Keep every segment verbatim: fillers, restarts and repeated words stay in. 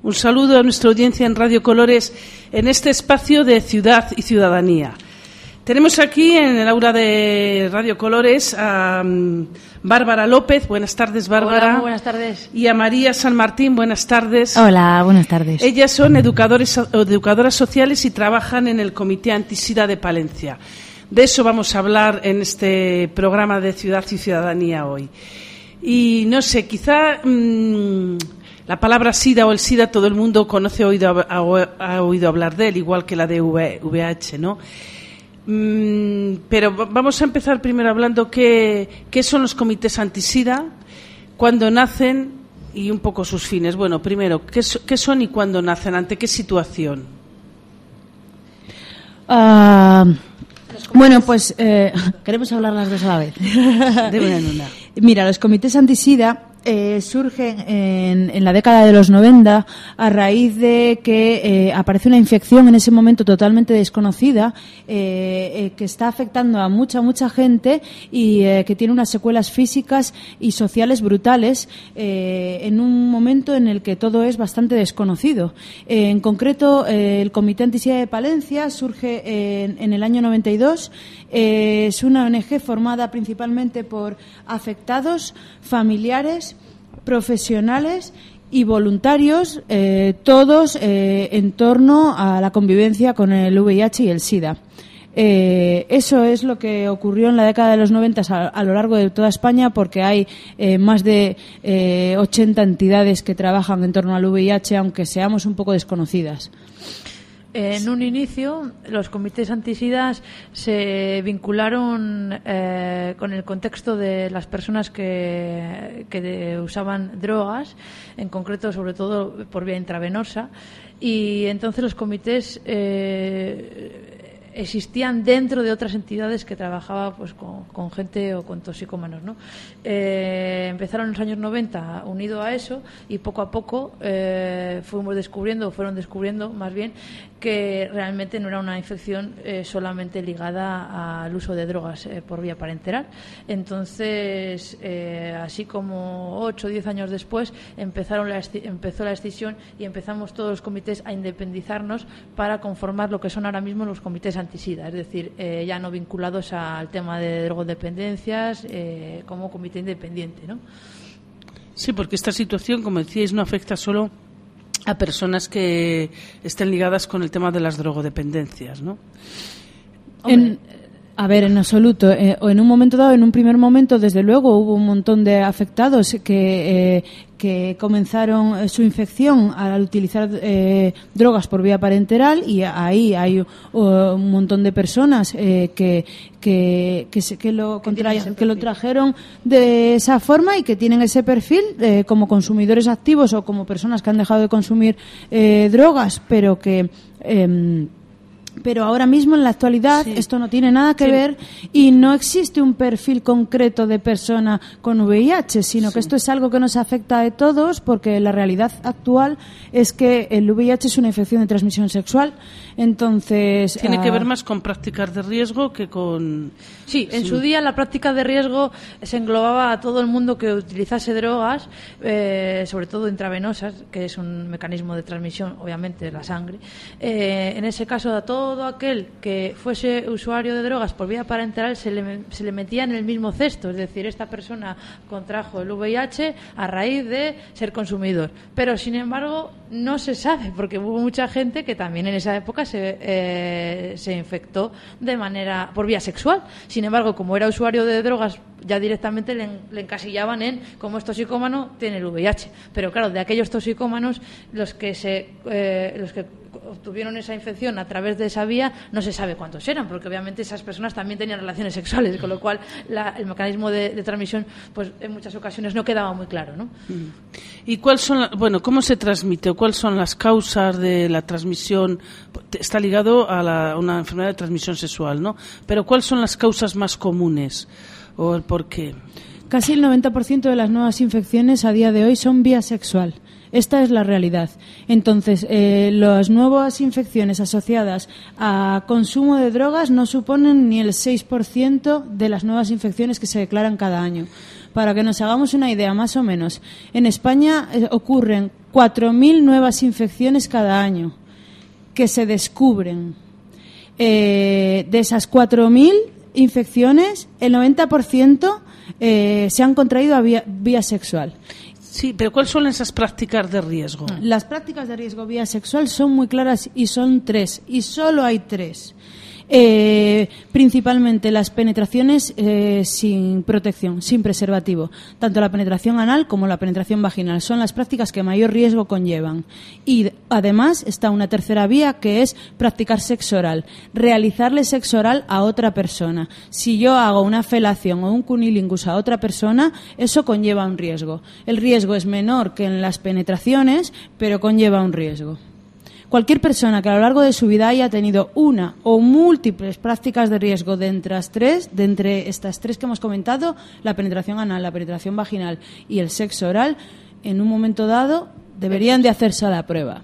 Un saludo a nuestra audiencia en Radio Colores en este espacio de Ciudad y Ciudadanía. Tenemos aquí en el aula de Radio Colores a um, Bárbara López. Buenas tardes, Bárbara. Hola, muy buenas tardes. Y a María San Martín. Buenas tardes. Hola, buenas tardes. Ellas son educadores, educadoras sociales y trabajan en el Comité Antisida de Palencia. De eso vamos a hablar en este programa de Ciudad y Ciudadanía hoy. Y no sé, quizá mmm, la palabra SIDA o el SIDA todo el mundo conoce, ha oído, ha, ha oído hablar de él, igual que la de V I H, ¿no? Mm, pero vamos a empezar primero hablando qué, qué son los comités antisida, cuándo nacen y un poco sus fines. Bueno, primero, ¿qué, qué son y cuándo nacen? ¿Ante qué situación? Uh, bueno, pues eh, queremos hablar las dos a la vez. De una en una. Mira, los comités antisida eh, surgen en, en la década de los noventa a raíz de que eh, aparece una infección en ese momento totalmente desconocida eh, eh, que está afectando a mucha, mucha gente y eh, que tiene unas secuelas físicas y sociales brutales eh, en un momento en el que todo es bastante desconocido. Eh, en concreto, eh, el Comité Antisida de Palencia surge en, en el año noventa y dos. Eh, es una O N G formada principalmente por afectados, familiares, profesionales y voluntarios, eh, todos eh, en torno a la convivencia con el V I H y el SIDA. Eh, eso es lo que ocurrió en la década de los noventa a, a lo largo de toda España, porque hay eh, más de eh, ochenta entidades que trabajan en torno al V I H, aunque seamos un poco desconocidas. En un inicio, los comités antisidas se vincularon eh, con el contexto de las personas que, que de, usaban drogas, en concreto, sobre todo por vía intravenosa, y entonces los comités eh, existían dentro de otras entidades que trabajaban pues con, con gente o con toxicómanos, ¿no? Eh, empezaron en los años noventa unido a eso y poco a poco eh, fuimos descubriendo, o fueron descubriendo más bien, que realmente no era una infección eh, solamente ligada al uso de drogas eh, por vía parenteral. Entonces, eh, así como ocho o diez años después, empezaron la, empezó la escisión y empezamos todos los comités a independizarnos para conformar lo que son ahora mismo los comités antisida, es decir, eh, ya no vinculados al tema de drogodependencias eh, como comité independiente, ¿no? Sí, porque esta situación, como decíais, no afecta solo a personas que estén ligadas con el tema de las drogodependencias, ¿no? En, a ver, en absoluto. Eh, o en un momento dado, en un primer momento, desde luego, hubo un montón de afectados que, eh, que comenzaron su infección al utilizar eh, drogas por vía parenteral, y ahí hay uh, un montón de personas eh, que que que, se, que, lo contra, que lo trajeron de esa forma y que tienen ese perfil eh, como consumidores activos o como personas que han dejado de consumir eh, drogas, pero que eh, pero ahora mismo, en la actualidad, sí, esto no tiene nada que sí. ver y no existe un perfil concreto de persona con V I H, sino sí. que esto es algo que nos afecta a todos, porque la realidad actual es que el V I H es una infección de transmisión sexual. Entonces tiene uh, que ver más con prácticas de riesgo que con... Sí, en sí. su día la práctica de riesgo se englobaba a todo el mundo que utilizase drogas, eh, sobre todo intravenosas, que es un mecanismo de transmisión, obviamente, de la sangre. Eh, en ese caso, a todo aquel que fuese usuario de drogas por vía parenteral se le, se le metía en el mismo cesto, es decir, esta persona contrajo el V I H a raíz de ser consumidor. Pero, sin embargo, no se sabe, porque hubo mucha gente que también en esa época se, eh, se infectó de manera por vía sexual. Sin embargo, como era usuario de drogas, ya directamente le, le encasillaban en, como es toxicómano, tiene el V I H. Pero claro, de aquellos toxicómanos, los que se eh, los que obtuvieron esa infección a través de esa vía, no se sabe cuántos eran, porque obviamente esas personas también tenían relaciones sexuales, con lo cual la, el mecanismo de, de transmisión, pues en muchas ocasiones no quedaba muy claro, ¿no? ¿Y cuál son la, bueno, cómo se transmite o cuáles son las causas de la transmisión? Está ligado a, la, a una enfermedad de transmisión sexual, ¿no? Pero ¿cuáles son las causas más comunes o el por qué? Casi el noventa por ciento de las nuevas infecciones a día de hoy son vía sexual. Esta es la realidad. Entonces, eh, las nuevas infecciones asociadas a consumo de drogas no suponen ni el seis por ciento de las nuevas infecciones que se declaran cada año. Para que nos hagamos una idea, más o menos, en España eh, ocurren cuatro mil nuevas infecciones cada año que se descubren. Eh, de esas cuatro mil infecciones, el noventa por ciento eh, se han contraído a vía, vía sexual. Sí, pero ¿cuáles son esas prácticas de riesgo? Las prácticas de riesgo vía sexual son muy claras y son tres, y solo hay tres. Eh, principalmente las penetraciones eh, sin protección, sin preservativo. Tanto la penetración anal como la penetración vaginal son las prácticas que mayor riesgo conllevan. Y además está una tercera vía, que es practicar sexo oral, realizarle sexo oral a otra persona. Si yo hago una felación o un cunilingus a otra persona, eso conlleva un riesgo. El riesgo es menor que en las penetraciones, pero conlleva un riesgo. Cualquier persona que a lo largo de su vida haya tenido una o múltiples prácticas de riesgo de entre, las tres, de entre estas tres que hemos comentado, la penetración anal, la penetración vaginal y el sexo oral, en un momento dado deberían de hacerse a la prueba.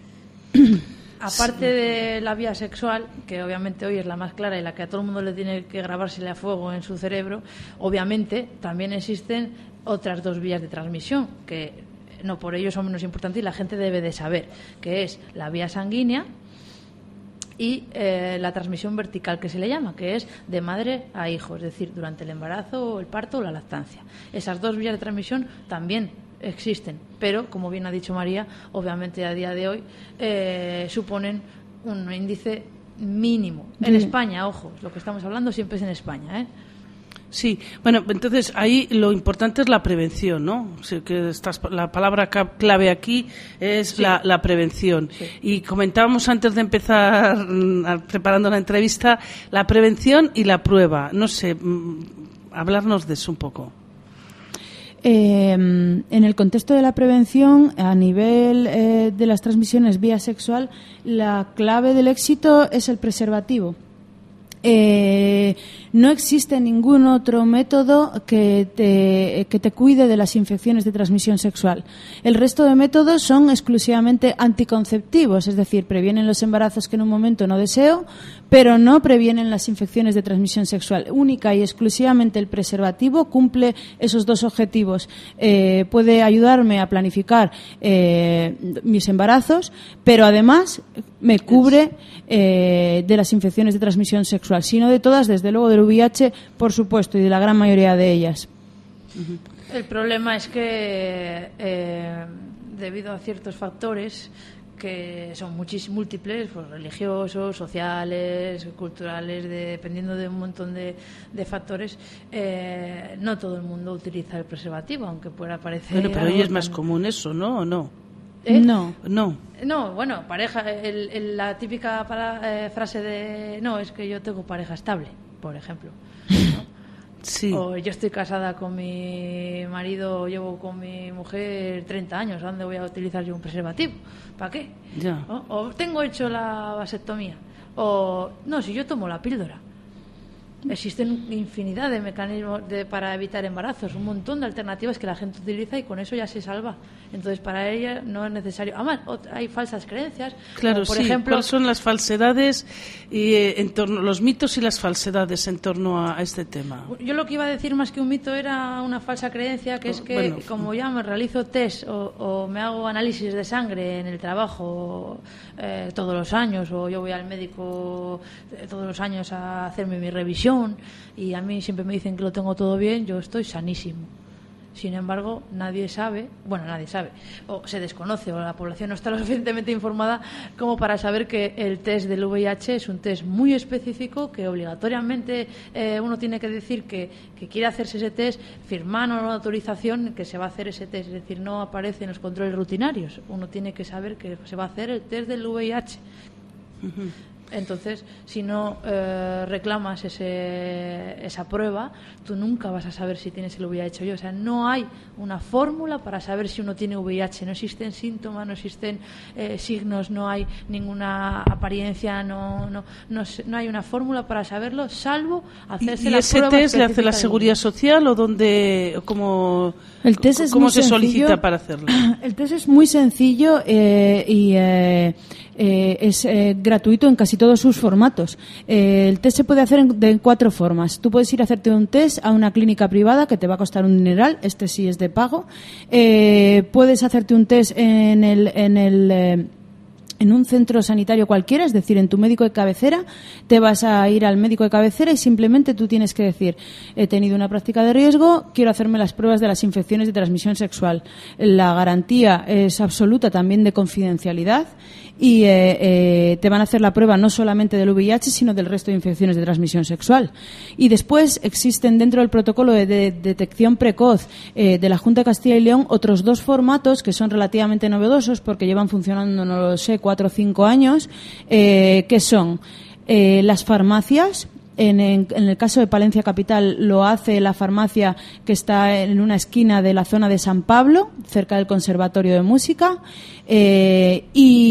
Aparte de la vía sexual, que obviamente hoy es la más clara y la que a todo el mundo le tiene que grabársele a fuego en su cerebro, obviamente también existen otras dos vías de transmisión que no por ello son menos importantes y la gente debe de saber, que es la vía sanguínea y eh, la transmisión vertical, que se le llama, que es de madre a hijo, es decir, durante el embarazo, el parto o la lactancia. Esas dos vías de transmisión también existen, pero, como bien ha dicho María, obviamente a día de hoy eh, suponen un índice mínimo. En sí. España, ojo, lo que estamos hablando siempre es en España, ¿eh? Sí, bueno, entonces ahí lo importante es la prevención, ¿no? O sea, que estás, la palabra clave aquí es sí. la, la prevención. Sí. Y comentábamos antes de empezar preparando la entrevista la prevención y la prueba. No sé, hablarnos de eso un poco. Eh, en el contexto de la prevención, a nivel eh, de las transmisiones vía sexual, la clave del éxito es el preservativo. Eh, no existe ningún otro método que te, que te cuide de las infecciones de transmisión sexual. El resto de métodos son exclusivamente anticonceptivos, es decir, previenen los embarazos que en un momento no deseo, pero no previenen las infecciones de transmisión sexual. Única y exclusivamente el preservativo cumple esos dos objetivos. Eh, puede ayudarme a planificar eh, mis embarazos, pero además me cubre eh, de las infecciones de transmisión sexual. Si no de todas, desde luego del V I H, por supuesto, y de la gran mayoría de ellas. El problema es que, eh, debido a ciertos factores que son muchísimos, múltiples, pues, religiosos, sociales, culturales, de, dependiendo de un montón de, de factores, eh, no todo el mundo utiliza el preservativo, aunque pueda parecer... Bueno, pero hoy es más común eso, ¿no? ¿O no? ¿Eh? No. No. No, bueno, pareja, el, el, la típica para, eh, frase de no, es que yo tengo pareja estable, por ejemplo, ¿no? Sí. O yo estoy casada con mi marido, llevo con mi mujer treinta años, ¿dónde voy a utilizar yo un preservativo? ¿Para qué? Ya. ¿No? O tengo hecho la vasectomía, o no, si yo tomo la píldora. Existen infinidad de mecanismos de, para evitar embarazos, un montón de alternativas que la gente utiliza y con eso ya se salva. Entonces, para ella no es necesario. Además, hay falsas creencias. Claro, por sí. ejemplo, ¿cuáles son las falsedades y eh, en torno, los mitos y las falsedades en torno a, a este tema? Yo lo que iba a decir más que un mito era una falsa creencia, que es que bueno, como ya me realizo test o, o me hago análisis de sangre en el trabajo eh, todos los años, o yo voy al médico eh, todos los años a hacerme mi revisión, y a mí siempre me dicen que lo tengo todo bien, yo estoy sanísimo. Sin embargo, nadie sabe, bueno, nadie sabe, o se desconoce, o la población no está lo suficientemente informada como para saber que el test del V I H es un test muy específico, que obligatoriamente eh, uno tiene que decir que, que quiere hacerse ese test, firmar una autorización que se va a hacer ese test, es decir, no aparece en los controles rutinarios. Uno tiene que saber que se va a hacer el test del V I H. Uh-huh. Entonces, si no eh, reclamas ese, esa prueba, tú nunca vas a saber si tienes el V I H o yo. O sea, no hay una fórmula para saber si uno tiene V I H. No existen síntomas, no existen eh, signos, no hay ninguna apariencia, no no no, no hay una fórmula para saberlo, salvo hacerse ¿Y, y la ese prueba test le hace la del... Seguridad Social o dónde, cómo, el test es cómo muy se sencillo. solicita para hacerlo? El test es muy sencillo eh, y eh, eh, es eh, gratuito en casi todos sus formatos. Eh, el test se puede hacer en, de cuatro formas. Tú puedes ir a hacerte un test a una clínica privada que te va a costar un dineral, este sí es de pago. Eh, puedes hacerte un test en el... En el eh, en un centro sanitario cualquiera, es decir, en tu médico de cabecera, te vas a ir al médico de cabecera y simplemente tú tienes que decir: he tenido una práctica de riesgo, quiero hacerme las pruebas de las infecciones de transmisión sexual. La garantía es absoluta también de confidencialidad y eh, eh, te van a hacer la prueba no solamente del V I H, sino del resto de infecciones de transmisión sexual. Y después existen dentro del protocolo de, de detección precoz eh, de la Junta de Castilla y León otros dos formatos que son relativamente novedosos porque llevan funcionando, no lo sé, cuatro o cinco años, eh, que son eh, las farmacias. En, en, en el caso de Palencia Capital lo hace la farmacia que está en una esquina de la zona de San Pablo, cerca del Conservatorio de Música, eh,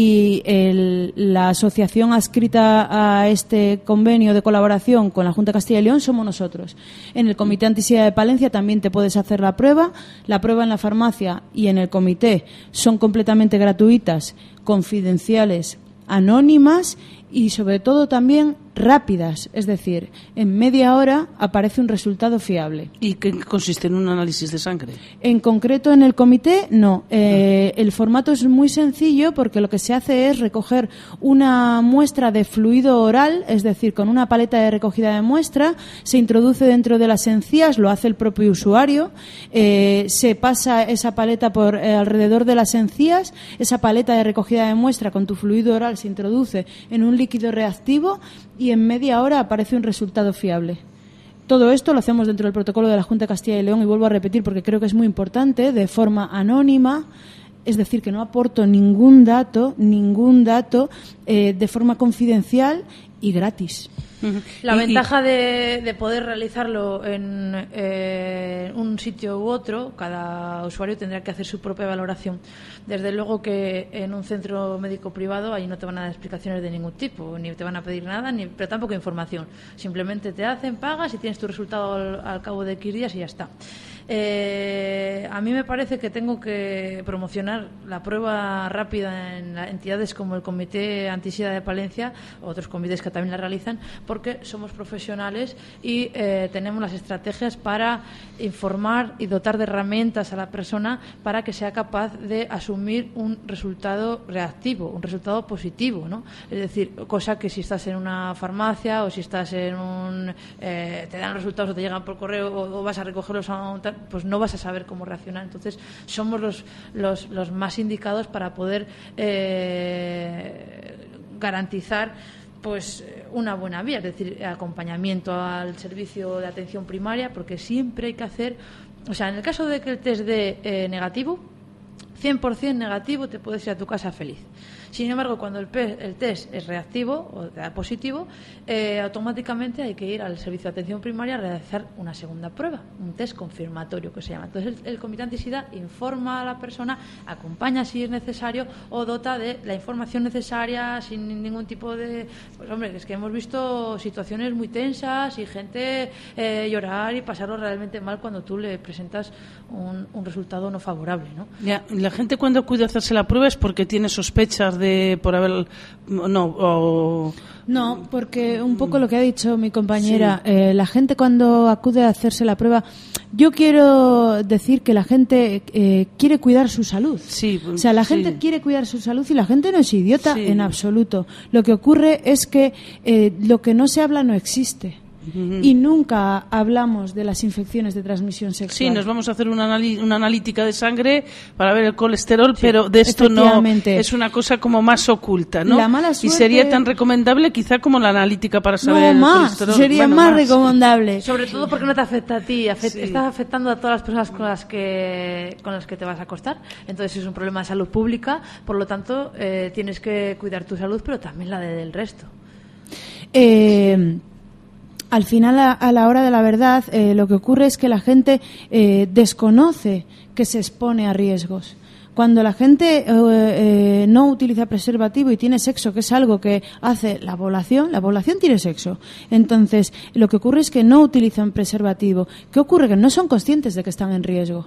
y el, la asociación adscrita a este convenio de colaboración con la Junta de Castilla y León somos nosotros. En el Comité Antisida de Palencia también te puedes hacer la prueba. La prueba en la farmacia y en el comité son completamente gratuitas, confidenciales, anónimas y sobre todo también rápidas, es decir, en media hora aparece un resultado fiable. ¿Y qué consiste? ¿En un análisis de sangre? En concreto en el comité, no. Eh, el formato es muy sencillo porque lo que se hace es recoger una muestra de fluido oral, es decir, con una paleta de recogida de muestra, se introduce dentro de las encías, lo hace el propio usuario, eh, se pasa esa paleta por eh, alrededor de las encías, esa paleta de recogida de muestra con tu fluido oral se introduce en un líquido reactivo y en media hora aparece un resultado fiable. Todo esto lo hacemos dentro del protocolo de la Junta de Castilla y León y vuelvo a repetir porque creo que es muy importante, de forma anónima, es decir, que no aporto ningún dato, ningún dato eh, de forma confidencial y gratis. La y, ventaja de, de poder realizarlo en eh, un sitio u otro, cada usuario tendrá que hacer su propia valoración. Desde luego que en un centro médico privado ahí no te van a dar explicaciones de ningún tipo, ni te van a pedir nada, ni pero tampoco información. Simplemente te hacen, pagas y tienes tu resultado al, al cabo de X días y ya está. Eh, a mí me parece que tengo que promocionar la prueba rápida en entidades como el Comité Antisida de Palencia, otros comités que también la realizan, porque somos profesionales y eh, tenemos las estrategias para informar y dotar de herramientas a la persona para que sea capaz de asumir un resultado reactivo, un resultado positivo, ¿no? Es decir, cosa que si estás en una farmacia o si estás en un... Eh, te dan resultados o te llegan por correo o, o vas a recogerlos a un... pues no vas a saber cómo reaccionar. Entonces somos los, los, los más indicados para poder eh, garantizar pues una buena vía, es decir, acompañamiento al servicio de atención primaria, porque siempre hay que hacer, o sea, en el caso de que el test dé eh, negativo, cien por ciento negativo, te puedes ir a tu casa feliz. Sin embargo, cuando el, pe- el test es reactivo o da positivo, eh, automáticamente hay que ir al servicio de atención primaria a realizar una segunda prueba, un test confirmatorio que se llama. Entonces, el, el Comité Antisida informa a la persona, acompaña si es necesario o dota de la información necesaria sin ningún tipo de... Pues hombre, es que hemos visto situaciones muy tensas y gente eh, llorar y pasarlo realmente mal cuando tú le presentas un, un resultado no favorable, ¿no? Ya, la gente cuando acude a hacerse la prueba es porque tiene sospechas de por haber no o... no porque un poco lo que ha dicho mi compañera, sí. eh, la gente cuando acude a hacerse la prueba, yo quiero decir que la gente eh, quiere cuidar su salud, sí, o sea la sí. gente quiere cuidar su salud y la gente no es idiota sí. en absoluto. Lo que ocurre es que eh, lo que no se habla no existe. Uh-huh. Y nunca hablamos de las infecciones de transmisión sexual. Sí, nos vamos a hacer una, anali- una analítica de sangre para ver el colesterol, sí, pero de esto no es una cosa como más oculta, ¿no? La mala suerte... Y sería tan recomendable quizá como la analítica para saber no, el más, colesterol. Sería bueno, más, más recomendable. Sobre todo porque no te afecta a ti, afect- sí. estás afectando a todas las personas con las que con las que te vas a acostar. Entonces es un problema de salud pública, por lo tanto eh, tienes que cuidar tu salud, pero también la de, del resto. Eh... Al final, a, a la hora de la verdad, eh, lo que ocurre es que la gente eh, desconoce que se expone a riesgos. Cuando la gente eh, eh, no utiliza preservativo y tiene sexo, que es algo que hace la población, la población tiene sexo. Entonces, lo que ocurre es que no utilizan preservativo. ¿Qué ocurre? Que no son conscientes de que están en riesgo.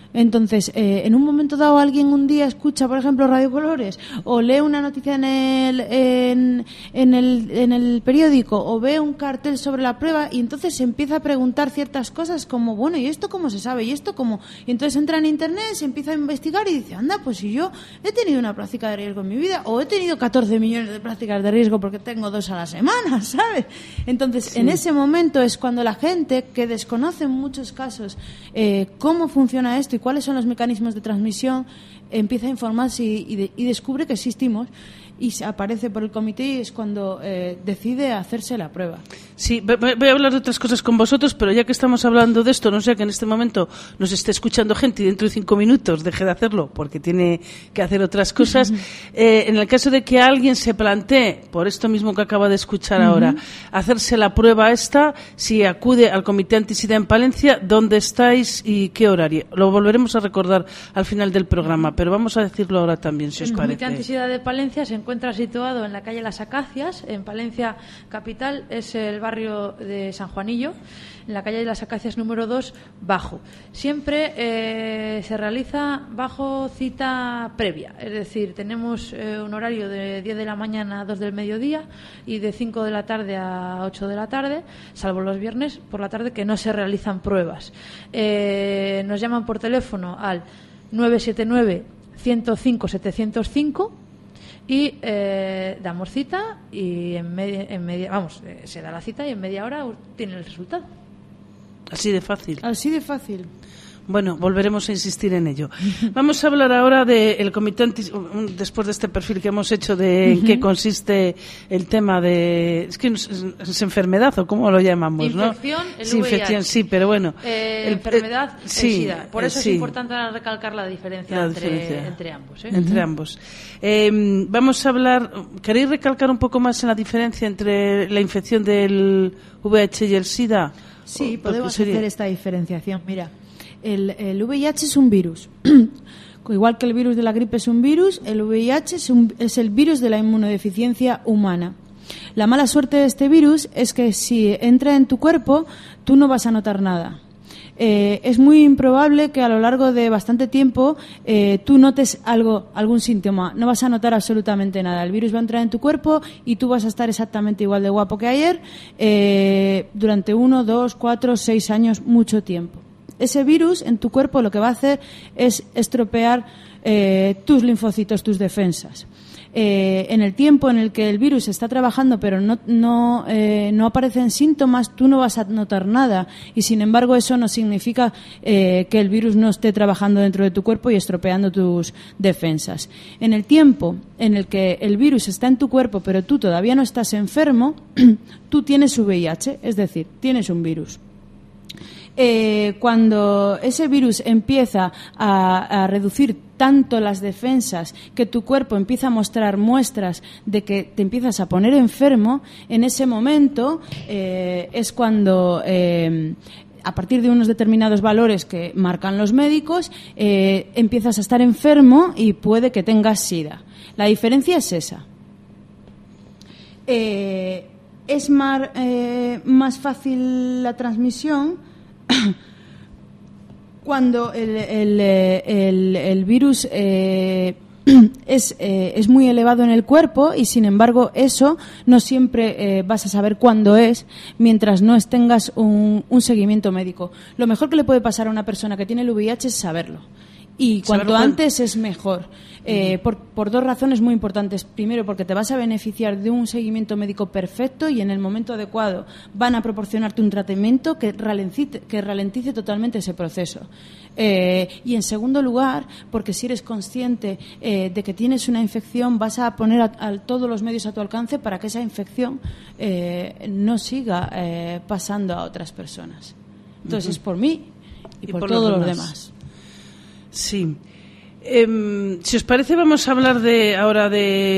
Entonces, eh, en un momento dado alguien un día escucha, por ejemplo, Radio Colores, o lee una noticia en el, en, en el, en el periódico, o ve un cartel sobre la prueba, y entonces se empieza a preguntar ciertas cosas como, bueno, ¿y esto cómo se sabe? ¿Y esto cómo? Y entonces entra en Internet, se empieza a investigar y dice, anda, pues si yo he tenido una práctica de riesgo en mi vida, o he tenido catorce millones de prácticas de riesgo porque tengo dos a la semana, ¿sabes? Entonces, sí. En ese momento es cuando la gente que desconoce en muchos casos eh, cómo funciona esto y cuáles son los mecanismos de transmisión, empieza a informarse y, y, de, y descubre que existimos y se aparece por el comité y es cuando eh, decide hacerse la prueba. Sí, voy a hablar de otras cosas con vosotros, pero ya que estamos hablando de esto, no sea que en este momento nos esté escuchando gente y dentro de cinco minutos deje de hacerlo porque tiene que hacer otras cosas. eh, en el caso de que alguien se plantee, por esto mismo que acaba de escuchar uh-huh. ahora, hacerse la prueba esta, si acude al Comité Antisida en Palencia, ¿dónde estáis y qué horario? Lo volveremos a recordar al final del programa, pero vamos a decirlo ahora también, si os parece. El Comité Antisida de Palencia se encuentra situado en la calle Las Acacias, en Palencia capital, es el barrio de San Juanillo, en la calle de Las Acacias número dos, bajo. Siempre eh, se realiza bajo cita previa, es decir, tenemos eh, un horario de diez de la mañana a dos del mediodía y de cinco de la tarde a ocho de la tarde, salvo los viernes por la tarde que no se realizan pruebas. Eh, nos llaman por teléfono al nueve siete nueve, ciento cinco, setecientos cinco y eh, damos cita y en media, en media vamos, eh, se da la cita y en media hora tiene el resultado. Así de fácil. Así de fácil. Bueno, volveremos a insistir en ello. Vamos a hablar ahora del comité anti, después de este perfil que hemos hecho de en qué consiste el tema de es que es, es enfermedad o cómo lo llamamos, infección, ¿no? El sí, infección, sí, pero bueno, eh, el, enfermedad, eh, sí, el SIDA. Por eso eh, sí. es importante recalcar la diferencia, la entre, diferencia entre ambos. ¿eh? Entre uh-huh. ambos. Eh, vamos a hablar. ¿Queréis recalcar un poco más en la diferencia entre la infección del V I H y el SIDA? Sí, podemos sería... hacer esta diferenciación. Mira. El, el V I H es un virus. Igual que el virus de la gripe es un virus, el V I H es, un, es el virus de la inmunodeficiencia humana. La mala suerte de este virus es que si entra en tu cuerpo, tú no vas a notar nada. Eh, es muy improbable que a lo largo de bastante tiempo eh, tú notes algo, algún síntoma. No vas a notar absolutamente nada. El virus va a entrar en tu cuerpo y tú vas a estar exactamente igual de guapo que ayer eh, durante uno, dos, cuatro, seis años, mucho tiempo. Ese virus en tu cuerpo lo que va a hacer es estropear eh, tus linfocitos, tus defensas. Eh, en el tiempo en el que el virus está trabajando pero no, no, eh, no aparecen síntomas, tú no vas a notar nada y sin embargo eso no significa eh, que el virus no esté trabajando dentro de tu cuerpo y estropeando tus defensas. En el tiempo en el que el virus está en tu cuerpo pero tú todavía no estás enfermo, tú tienes V I H, es decir, tienes un virus. Eh, cuando ese virus empieza a, a reducir tanto las defensas que tu cuerpo empieza a mostrar muestras de que te empiezas a poner enfermo, en ese momento eh, es cuando eh, a partir de unos determinados valores que marcan los médicos eh, empiezas a estar enfermo y puede que tengas SIDA. La diferencia es esa. Eh, es más, eh, más fácil la transmisión cuando el, el, el, el virus eh, es, eh, es muy elevado en el cuerpo y sin embargo eso no siempre eh, vas a saber cuándo es mientras no tengas un, un seguimiento médico. Lo mejor que le puede pasar a una persona que tiene el V I H es saberlo. Y cuanto antes es mejor, eh, por, por dos razones muy importantes. Primero, porque te vas a beneficiar de un seguimiento médico perfecto y en el momento adecuado van a proporcionarte un tratamiento que ralentice, que ralentice totalmente ese proceso. Eh, y en segundo lugar, porque si eres consciente eh, de que tienes una infección, vas a poner a, a todos los medios a tu alcance para que esa infección eh, no siga eh, pasando a otras personas. Entonces, uh-huh. es por mí y, y por, por todos los demás. Los demás. Sí. Eh, si os parece, vamos a hablar de ahora de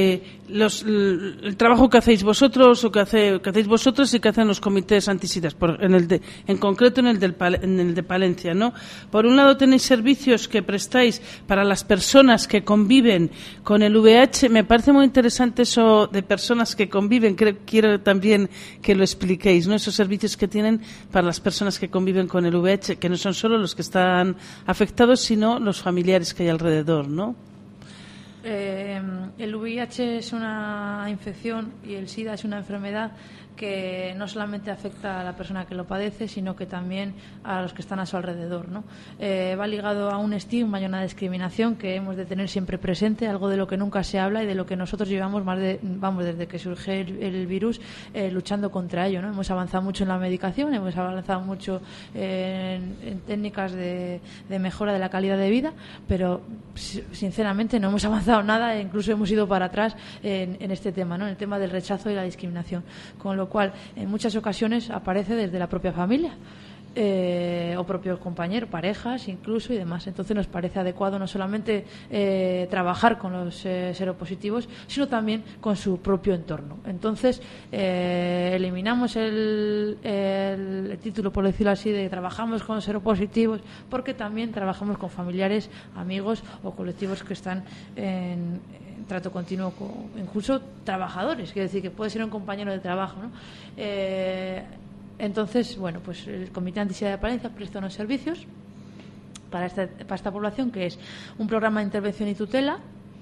los, el trabajo que hacéis vosotros o que, hace, que hacéis vosotros y que hacen los comités antisidas, por, en, el de, en concreto en el, del, en el de Palencia, ¿no? Por un lado tenéis servicios que prestáis para las personas que conviven con el V I H. Me parece muy interesante eso de personas que conviven. Creo, quiero también que lo expliquéis, ¿no? Esos servicios que tienen para las personas que conviven con el V I H, que no son solo los que están afectados, sino los familiares que hay alrededor, ¿no? Eh, el V I H es una infección y el SIDA es una enfermedad que no solamente afecta a la persona que lo padece, sino que también a los que están a su alrededor, ¿no? Eh, va ligado a un estigma y a una discriminación que hemos de tener siempre presente, algo de lo que nunca se habla y de lo que nosotros llevamos más de, vamos, desde que surge el, el virus, eh, luchando contra ello, ¿no? Hemos avanzado mucho en la medicación, hemos avanzado mucho eh, en, en técnicas de, de mejora de la calidad de vida, pero sinceramente no hemos avanzado nada e incluso hemos ido para atrás en, en este tema, ¿no? En el tema del rechazo y la discriminación, con lo cual en muchas ocasiones aparece desde la propia familia eh, o propios compañeros, parejas incluso y demás. Entonces nos parece adecuado no solamente eh, trabajar con los eh, seropositivos, sino también con su propio entorno. Entonces eh, eliminamos el, el, el título, por decirlo así, de trabajamos con seropositivos, porque también trabajamos con familiares, amigos o colectivos que están en trato continuo con incluso trabajadores, quiere decir que puede ser un compañero de trabajo, ¿no? Eh, entonces, bueno, pues el Comité Antisida de Palencia presta unos servicios para esta, para esta población, que es un programa de intervención y tutela,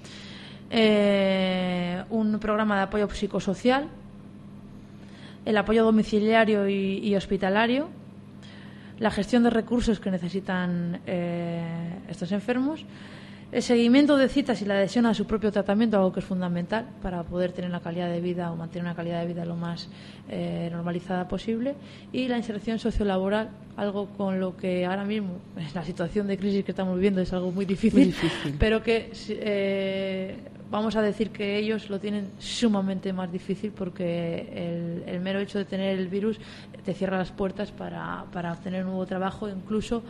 eh, un programa de apoyo psicosocial, el apoyo domiciliario y, y hospitalario, la gestión de recursos que necesitan eh, estos enfermos, el seguimiento de citas y la adhesión a su propio tratamiento, algo que es fundamental para poder tener una calidad de vida o mantener una calidad de vida lo más eh, normalizada posible, y la inserción sociolaboral, algo con lo que ahora mismo, en la situación de crisis que estamos viviendo, es algo muy difícil, muy difícil. pero que eh, vamos a decir que ellos lo tienen sumamente más difícil, porque el, el mero hecho de tener el virus te cierra las puertas para, para obtener un nuevo trabajo. Incluso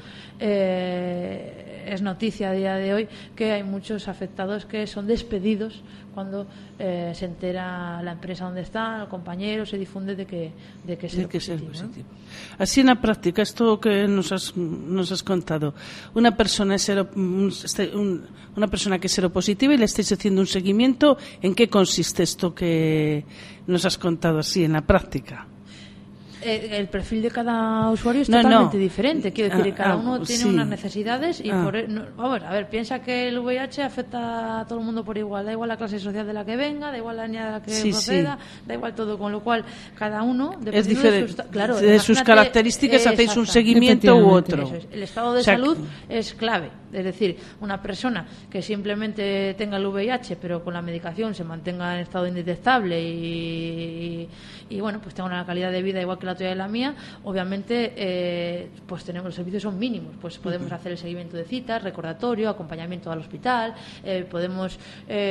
eh, es noticia a día de hoy que hay muchos afectados que son despedidos cuando eh, se entera la empresa donde están, el compañero, se difunde de que, de que, de que positivo, es positivo. ¿no? Así en la práctica, esto que nos has, nos has contado, una persona es sero, un, una persona que es seropositiva y le estáis haciendo un seguimiento, ¿en qué consiste esto que nos has contado así en la práctica? El perfil de cada usuario es no, totalmente no. diferente. Quiero decir que cada uno ah, tiene sí. unas necesidades y ah. por, no, vamos a ver, piensa que el V I H afecta a todo el mundo por igual. Da igual la clase social de la que venga, da igual la etnia de la que sí, proceda, sí. da igual todo. Con lo cual, cada uno, es diferente. De sus, claro, de sus características hacéis un seguimiento u otro. Eso es. El estado de o sea, salud es clave. Es decir, una persona que simplemente tenga el V I H, pero con la medicación se mantenga en estado indetectable y, y, y bueno, pues tenga una calidad de vida igual que la tuya y la mía, obviamente eh, pues tenemos, los servicios son mínimos, pues podemos uh-huh. hacer el seguimiento de citas, recordatorio, acompañamiento al hospital, eh, podemos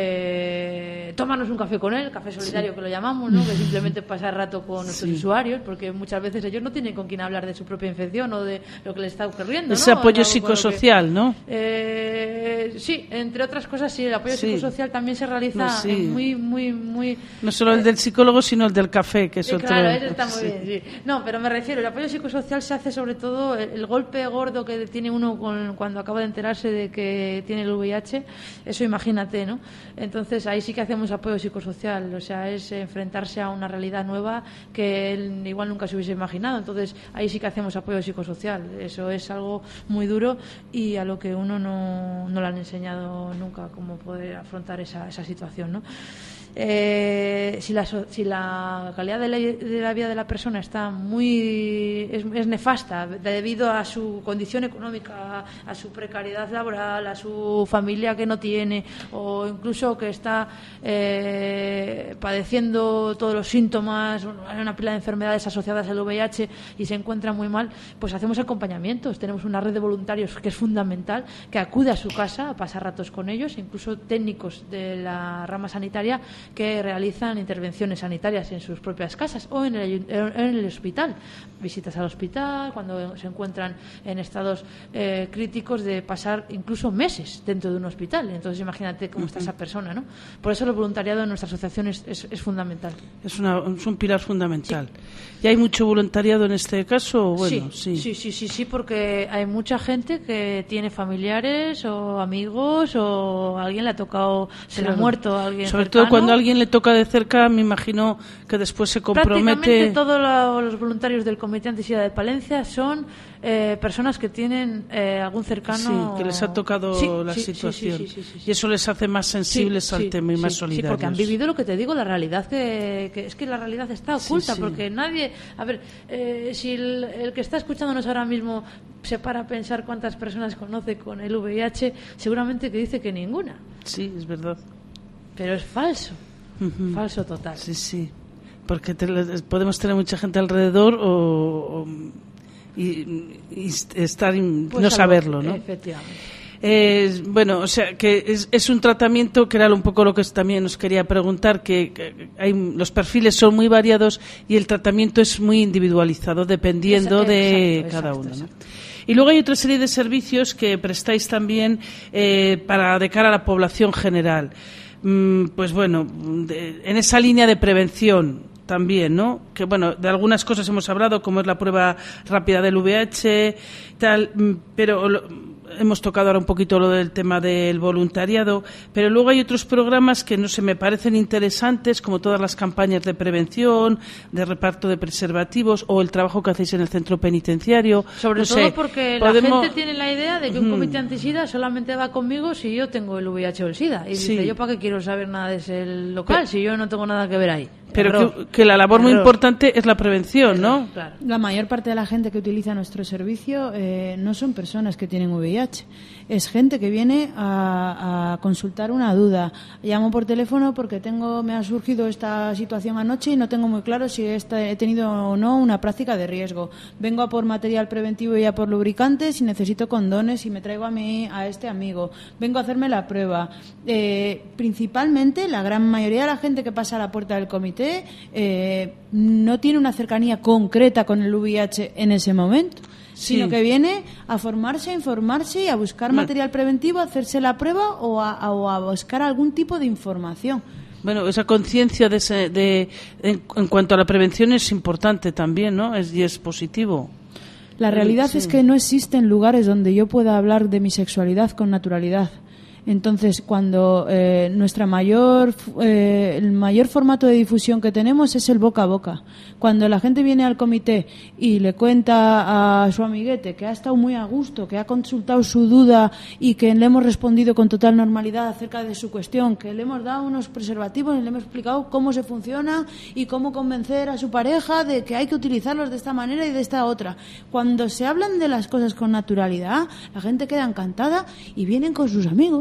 eh, tomarnos un café con él, café solidario sí. que lo llamamos, ¿no? Que simplemente pasar rato con nuestros sí. usuarios, porque muchas veces ellos no tienen con quién hablar de su propia infección o de lo que les está ocurriendo, ese ¿no? apoyo psicosocial, que, ¿no? Eh, sí, entre otras cosas sí, el apoyo sí. psicosocial también se realiza no, sí. muy, muy, muy... No solo el del psicólogo, sino el del café, que es eh, otro... Claro, eso está muy sí. bien, sí. No, pero me refiero, el apoyo psicosocial se hace sobre todo, el, el golpe gordo que tiene uno con, cuando acaba de enterarse de que tiene el V I H, eso imagínate, ¿no? Entonces ahí sí que hacemos apoyo psicosocial, o sea, es enfrentarse a una realidad nueva que él igual nunca se hubiese imaginado, entonces ahí sí que hacemos apoyo psicosocial, eso es algo muy duro y a lo que uno no, no le han enseñado nunca cómo poder afrontar esa, esa situación, ¿no? Eh, si, la, si la calidad de la, de la vida de la persona está muy es, es nefasta debido a su condición económica, a su precariedad laboral, a su familia que no tiene, o incluso que está eh, padeciendo todos los síntomas, una pila de enfermedades asociadas al V I H y se encuentra muy mal, pues hacemos acompañamientos. Tenemos una red de voluntarios que es fundamental, que acude a su casa a pasar ratos con ellos, incluso técnicos de la rama sanitaria que realizan intervenciones sanitarias en sus propias casas o en el, en el hospital. Visitas al hospital, cuando se encuentran en estados eh, críticos de pasar incluso meses dentro de un hospital. Entonces imagínate cómo está esa persona, ¿no? Por eso el voluntariado en nuestra asociación es, es, es fundamental. Es, una, es un pilar fundamental. Sí. ¿Y hay mucho voluntariado en este caso? Bueno, sí, sí, sí, sí, sí, sí, porque hay mucha gente que tiene familiares o amigos o a alguien le ha tocado, se claro. le ha muerto a alguien Sobre cercano. todo cuando a alguien le toca de cerca, me imagino que después se compromete. Prácticamente todos los voluntarios del Comité Antisida de Palencia son eh, personas que tienen eh, algún cercano. Sí, que les ha tocado sí, la sí, situación. Sí, sí, sí, sí, sí. Y eso les hace más sensibles sí, al sí, tema y sí, más sí, solidarios. Sí, porque han vivido lo que te digo, la realidad que, que es que la realidad está oculta, sí, sí. porque nadie. A ver, eh, si el, el que está escuchándonos ahora mismo se para a pensar cuántas personas conoce con el V I H, seguramente que dice que ninguna. Sí, es verdad. Pero es falso. Uh-huh. Falso total. Sí, sí. Porque te, podemos tener mucha gente alrededor o, o y, y estar pues no saberlo, ¿no? Efectivamente. Eh, bueno, o sea, que es, es un tratamiento que era un poco lo que también nos quería preguntar, que, que hay, los perfiles son muy variados y el tratamiento es muy individualizado dependiendo exacto, de exacto, cada uno, ¿no? Y luego hay otra serie de servicios que prestáis también eh, para de cara a la población general. Mm, pues bueno, de, en esa línea de prevención también, ¿no? Que bueno, de algunas cosas hemos hablado, como es la prueba rápida del V I H, tal, pero lo, hemos tocado ahora un poquito lo del tema del voluntariado, pero luego hay otros programas que no sé, me parecen interesantes, como todas las campañas de prevención, de reparto de preservativos o el trabajo que hacéis en el centro penitenciario. Sobre no todo sé, porque podemos... la gente tiene la idea de que un comité antisida solamente va conmigo si yo tengo el V I H o el SIDA. Y sí. dice, ¿yo para qué quiero saber nada de ese local pero, si yo no tengo nada que ver ahí? Pero que, que la labor Error. muy importante es la prevención, ¿no? Claro. La mayor parte de la gente que utiliza nuestro servicio eh, no son personas que tienen V I H. Es gente que viene a, a consultar una duda. Llamo por teléfono porque tengo me ha surgido esta situación anoche y no tengo muy claro si he tenido o no una práctica de riesgo. Vengo a por material preventivo y a por lubricantes y necesito condones y me traigo a mí a este amigo. Vengo a hacerme la prueba. Eh, principalmente, la gran mayoría de la gente que pasa a la puerta del comité eh, no tiene una cercanía concreta con el V I H en ese momento. Sí. Sino que viene a formarse, a informarse y a buscar bueno. material preventivo, a hacerse la prueba o a, o a buscar algún tipo de información. Bueno, esa conciencia de, ese, de en, en cuanto a la prevención es importante también, ¿no? Es, y es positivo. La realidad sí. es que no existen lugares donde yo pueda hablar de mi sexualidad con naturalidad. Entonces, cuando eh, nuestra mayor eh, el mayor formato de difusión que tenemos es el boca a boca. Cuando la gente viene al comité y le cuenta a su amiguete que ha estado muy a gusto, que ha consultado su duda y que le hemos respondido con total normalidad acerca de su cuestión, que le hemos dado unos preservativos y le hemos explicado cómo se funciona y cómo convencer a su pareja de que hay que utilizarlos de esta manera y de esta otra. Cuando se hablan de las cosas con naturalidad, la gente queda encantada y vienen con sus amigos.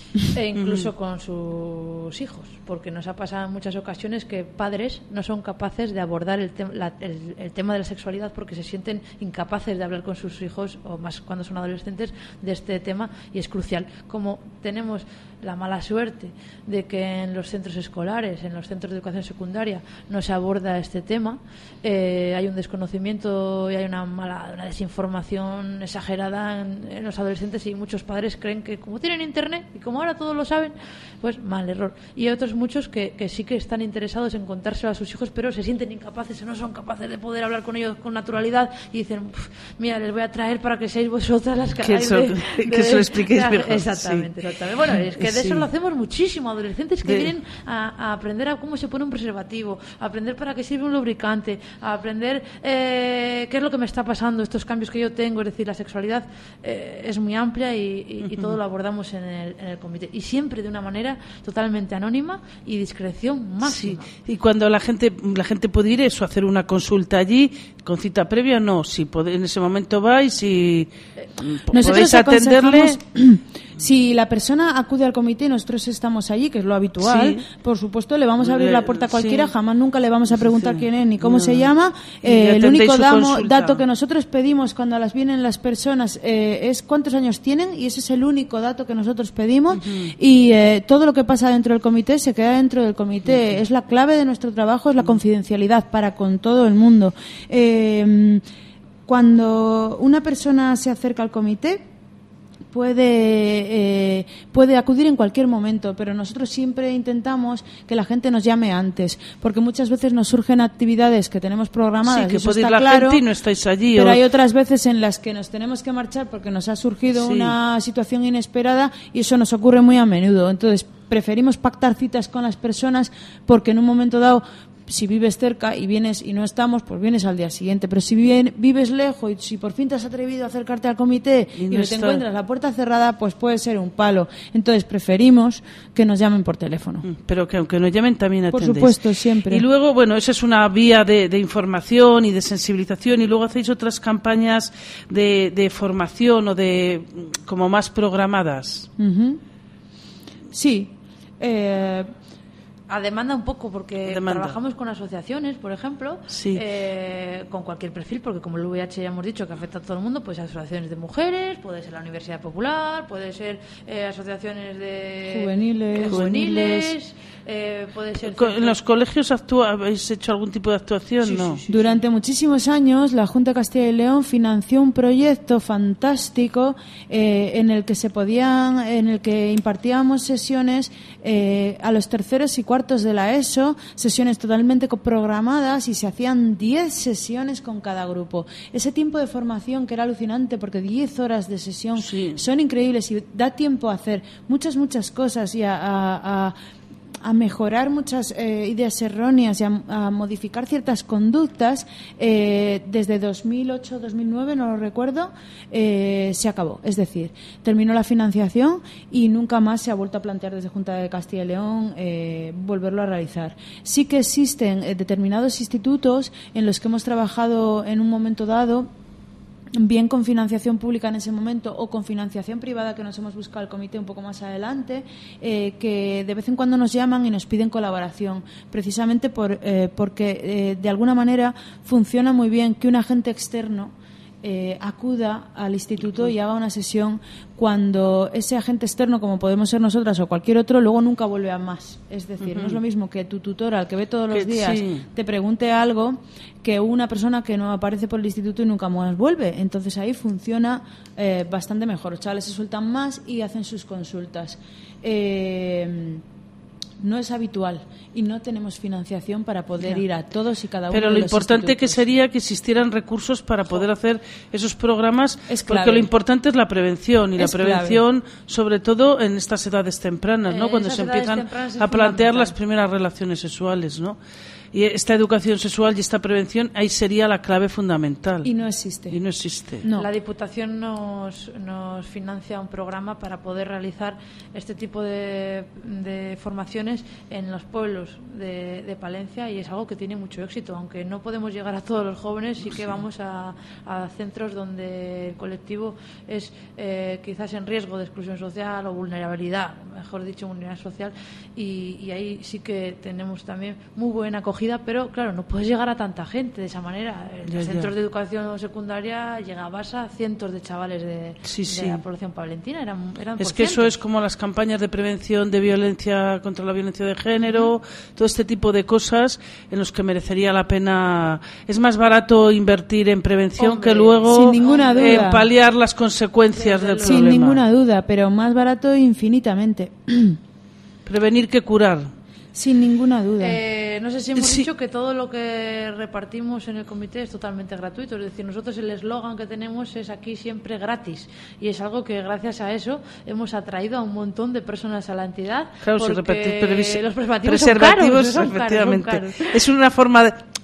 E incluso con sus hijos, porque nos ha pasado en muchas ocasiones que padres no son capaces de abordar el, te- la, el, el tema de la sexualidad porque se sienten incapaces de hablar con sus hijos, o más cuando son adolescentes, de este tema, y es crucial. Como tenemos la mala suerte de que en los centros escolares, en los centros de educación secundaria, no se aborda este tema, eh, hay un desconocimiento y hay una mala una desinformación exagerada en, en los adolescentes, y muchos padres creen que como tienen internet y como ahora todos lo saben, pues mal error. Y hay otros muchos que, que sí que están interesados en contárselo a sus hijos, pero se sienten incapaces o no son capaces de poder hablar con ellos con naturalidad y dicen, mira, les voy a traer para que seáis vosotras las que, que eso, de, de, que eso lo expliquéis mejor. Exactamente, sí. exactamente. Bueno, es que de sí. eso lo hacemos muchísimo, adolescentes que de... vienen a, a aprender a cómo se pone un preservativo, a aprender para qué sirve un lubricante, a aprender eh, qué es lo que me está pasando, estos cambios que yo tengo. Es decir, la sexualidad eh, es muy amplia y, y, y todo lo abordamos en el, en el comité, y siempre de una manera totalmente anónima y discreción máxima. Sí. Y cuando la gente la gente puede ir eso, hacer una consulta allí con cita previa, no, si pode, en ese momento vais y nosotros podéis atenderle. Si la persona acude al comité y nosotros estamos allí, que es lo habitual, sí. por supuesto le vamos a abrir la puerta a cualquiera, sí. jamás nunca le vamos a preguntar sí. quién es ni cómo no. se llama. Eh, el único damo, dato que nosotros pedimos cuando las vienen las personas eh, es cuántos años tienen, y ese es el único dato que nosotros pedimos. Uh-huh. Y eh, todo lo que pasa dentro del comité se queda dentro del comité. Uh-huh. Es la clave de nuestro trabajo, es la confidencialidad para con todo el mundo. Eh, cuando una persona se acerca al comité, puede eh, puede acudir en cualquier momento, pero nosotros siempre intentamos que la gente nos llame antes, porque muchas veces nos surgen actividades que tenemos programadas, sí, que eso puede está ir la claro, gente y no estáis allí, pero o... hay otras veces en las que nos tenemos que marchar porque nos ha surgido sí. una situación inesperada, y eso nos ocurre muy a menudo. Entonces preferimos pactar citas con las personas, porque en un momento dado, si vives cerca y vienes y no estamos, pues vienes al día siguiente. Pero si bien, vives lejos y si por fin te has atrevido a acercarte al comité y, no y te encuentras la puerta cerrada, pues puede ser un palo. Entonces preferimos que nos llamen por teléfono. Pero que aunque nos llamen también atendéis. Por supuesto, siempre. Y luego, bueno, esa es una vía de, de información y de sensibilización, y luego hacéis otras campañas de, de formación o de como más programadas. Uh-huh. Sí. Eh... A demanda un poco, porque demanda. Trabajamos con asociaciones, por ejemplo, sí. eh, con cualquier perfil, porque como el V I H ya hemos dicho que afecta a todo el mundo, pues asociaciones de mujeres, puede ser la Universidad Popular, puede ser eh, asociaciones de juveniles, eh, juveniles eh, puede ser... ¿En los colegios actúa, habéis hecho algún tipo de actuación? Sí, no. sí, sí, Durante sí. muchísimos años la Junta de Castilla y León financió un proyecto fantástico eh, en el que se podían, en el que impartíamos sesiones eh, a los terceros y cuartos de la ESO, sesiones totalmente programadas, y se hacían diez sesiones con cada grupo. Ese tiempo de formación, que era alucinante, porque diez horas de sesión sí. son increíbles y da tiempo a hacer muchas, muchas cosas y a, a, a a mejorar muchas eh, ideas erróneas y a, a modificar ciertas conductas. Eh, desde dos mil ocho dos mil nueve, no lo recuerdo, eh, se acabó. Es decir, terminó la financiación y nunca más se ha vuelto a plantear desde Junta de Castilla y León eh, volverlo a realizar. Sí que existen eh, determinados institutos en los que hemos trabajado en un momento dado, bien con financiación pública en ese momento o con financiación privada, que nos hemos buscado el comité un poco más adelante, eh, que de vez en cuando nos llaman y nos piden colaboración, precisamente por, eh, porque eh, de alguna manera funciona muy bien que un agente externo Eh, acuda al instituto y haga una sesión, cuando ese agente externo, como podemos ser nosotras o cualquier otro, luego nunca vuelve a más. Es decir, uh-huh. no es lo mismo que tu tutora, al que ve todos los que, días, sí. te pregunte algo, que una persona que no aparece por el instituto y nunca más vuelve. Entonces ahí funciona eh, bastante mejor. Los chavales se sueltan más y hacen sus consultas. Eh, no es habitual y no tenemos financiación para poder ya. ir a todos y cada uno Pero de lo los importante institutos. que sería que existieran recursos para poder oh. hacer esos programas, es porque clave. lo importante es la prevención, y es la prevención clave. sobre todo en estas edades tempranas, ¿no? Eh, Cuando se empiezan a plantear las primeras relaciones sexuales, ¿no? Y esta educación sexual y esta prevención, ahí sería la clave fundamental. Y no existe. Y no existe. No. La Diputación nos, nos financia un programa para poder realizar este tipo de, de formaciones en los pueblos de, de Palencia, y es algo que tiene mucho éxito. Aunque no podemos llegar a todos los jóvenes, sí que sí. vamos a, a centros donde el colectivo es eh, quizás en riesgo de exclusión social o vulnerabilidad, mejor dicho, vulnerabilidad social, y, y ahí sí que tenemos también muy buena acogida. Pero claro, no puedes llegar a tanta gente de esa manera. En los centros de educación secundaria llegabas a cientos de chavales de, sí, sí. de la población palentina. Eran, eran es que cientos. Eso es como las campañas de prevención de violencia contra la violencia de género, uh-huh. todo este tipo de cosas en los que merecería la pena. Es más barato invertir en prevención Hombre, que luego sin ninguna duda. en paliar las consecuencias del sin problema. Sin ninguna duda, pero más barato infinitamente. Prevenir que curar. Sin ninguna duda. Eh, no sé si hemos sí. dicho que todo lo que repartimos en el comité es totalmente gratuito. Es decir, nosotros el eslogan que tenemos es aquí siempre gratis. Y es algo que gracias a eso hemos atraído a un montón de personas a la entidad. Claro, porque si repetir, previs- los preservativos, preservativos son caros, efectivamente. son caros, son caros. Es una forma de,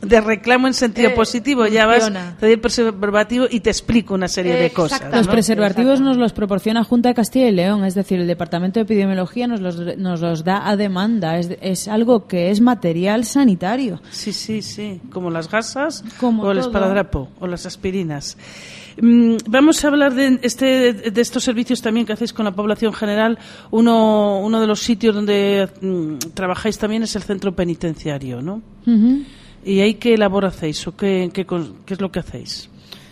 de reclamo en sentido eh, positivo, funciona. ya vas a pedir preservativo y te explico una serie de cosas, ¿no? Los preservativos nos los proporciona Junta de Castilla y León, es decir, el Departamento de Epidemiología nos los, nos los da a demanda, es, es algo que es material sanitario. Sí, sí, sí, como las gasas como o el todo. esparadrapo o las aspirinas. Mm, vamos a hablar de, este, de estos servicios también que hacéis con la población general. Uno, uno de los sitios donde mm, trabajáis también es el centro penitenciario, ¿no? Uh-huh. ¿Y ahí qué labor hacéis o qué, qué, qué es lo que hacéis?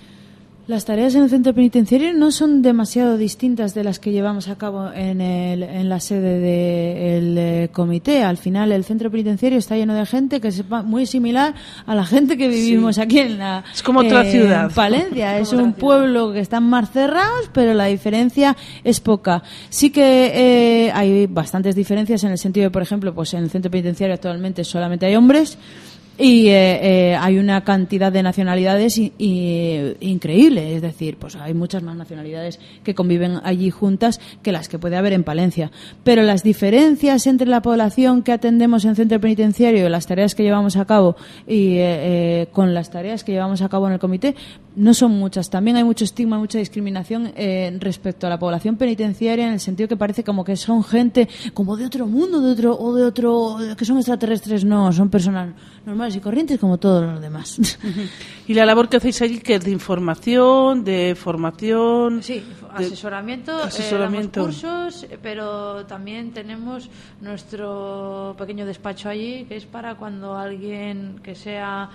Las tareas en el centro penitenciario no son demasiado distintas de las que llevamos a cabo en, el, en la sede del de comité. Al final, el centro penitenciario está lleno de gente que es muy similar a la gente que vivimos sí. aquí en la es como otra eh, ciudad. Palencia. Es un pueblo que están más cerrados, pero la diferencia es poca. Sí que eh, hay bastantes diferencias en el sentido de, por ejemplo, pues en el centro penitenciario actualmente solamente hay hombres. Y eh, eh, hay una cantidad de nacionalidades y, y, increíble, es decir, pues hay muchas más nacionalidades que conviven allí juntas que las que puede haber en Palencia. Pero las diferencias entre la población que atendemos en centro penitenciario, las tareas que llevamos a cabo y eh, eh, con las tareas que llevamos a cabo en el comité, no son muchas. También hay mucho estigma, mucha discriminación eh, respecto a la población penitenciaria, en el sentido que parece como que son gente como de otro mundo, de otro o de otro que son extraterrestres. No, son personas normales y corrientes como todos los demás. ¿Y la labor que hacéis allí, que es de información, de formación? Sí, de asesoramiento, asesoramiento. Eh, damos cursos, pero también tenemos nuestro pequeño despacho allí, que es para cuando alguien que sea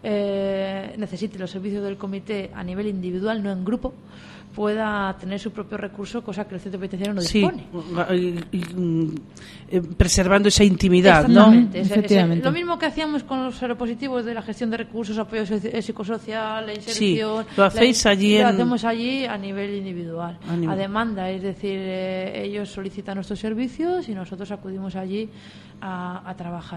eh, necesite los servicios del comité a nivel individual, no en grupo, pueda tener su propio recurso, cosa que el centro penitenciario no dispone. Sí, y, y, y, preservando esa intimidad, ¿no? Efectivamente. Efectivamente. Lo mismo que hacíamos con los seropositivos de la gestión de recursos, apoyo psicosocial, la inserción. Sí, lo hacéis la, allí. Lo en... hacemos allí a nivel individual, a, nivel. a demanda, es decir, eh, ellos solicitan nuestros servicios y nosotros acudimos allí a, a trabajar.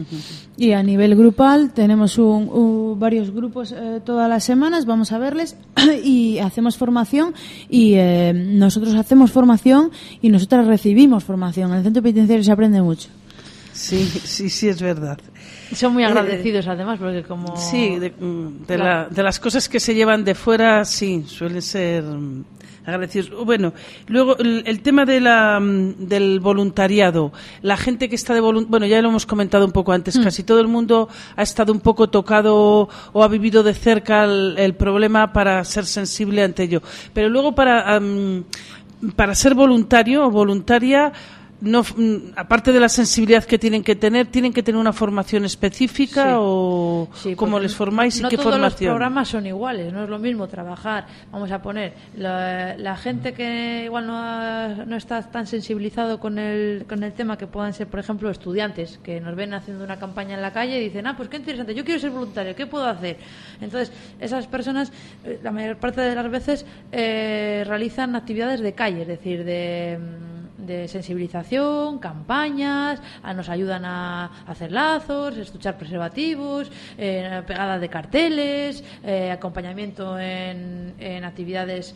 Y a nivel grupal tenemos un, un, varios grupos eh, todas las semanas, vamos a verles y hacemos formación y eh, nosotros hacemos formación y nosotras recibimos formación. En el centro penitenciario se aprende mucho. Sí, sí, sí, es verdad. Son muy agradecidos, eh, además, porque como... Sí, de, de, la, de las cosas que se llevan de fuera, sí, suelen ser agradecidos. Bueno, luego el, el tema de la, del voluntariado. La gente que está de voluntariado, bueno, ya lo hemos comentado un poco antes, mm. casi todo el mundo ha estado un poco tocado o ha vivido de cerca el, el problema para ser sensible ante ello. Pero luego para, um, para ser voluntario o voluntaria, no, aparte de la sensibilidad que tienen que tener, ¿tienen que tener una formación específica sí. o sí, cómo les formáis y no qué todos formación? Los programas son iguales, no es lo mismo trabajar, vamos a poner, la, la gente que igual no, ha, no está tan sensibilizado con el, con el tema, que puedan ser, por ejemplo, estudiantes que nos ven haciendo una campaña en la calle y dicen, ah, pues qué interesante, yo quiero ser voluntario, ¿qué puedo hacer? Entonces, esas personas, la mayor parte de las veces, eh, realizan actividades de calle, es decir, de... de sensibilización, campañas, a, nos ayudan a hacer lazos, estuchar preservativos, eh, pegadas de carteles, eh, acompañamiento en, en actividades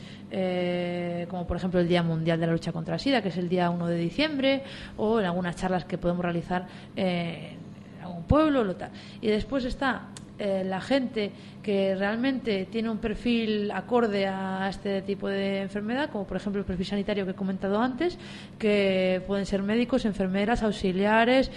eh, como por ejemplo el Día Mundial de la Lucha contra el SIDA, que es el día uno de diciembre, o en algunas charlas que podemos realizar eh, en algún pueblo, lo tal. Y después está Eh, la gente que realmente tiene un perfil acorde a este tipo de enfermedad, como por ejemplo el perfil sanitario que he comentado antes, que pueden ser médicos, enfermeras, auxiliares,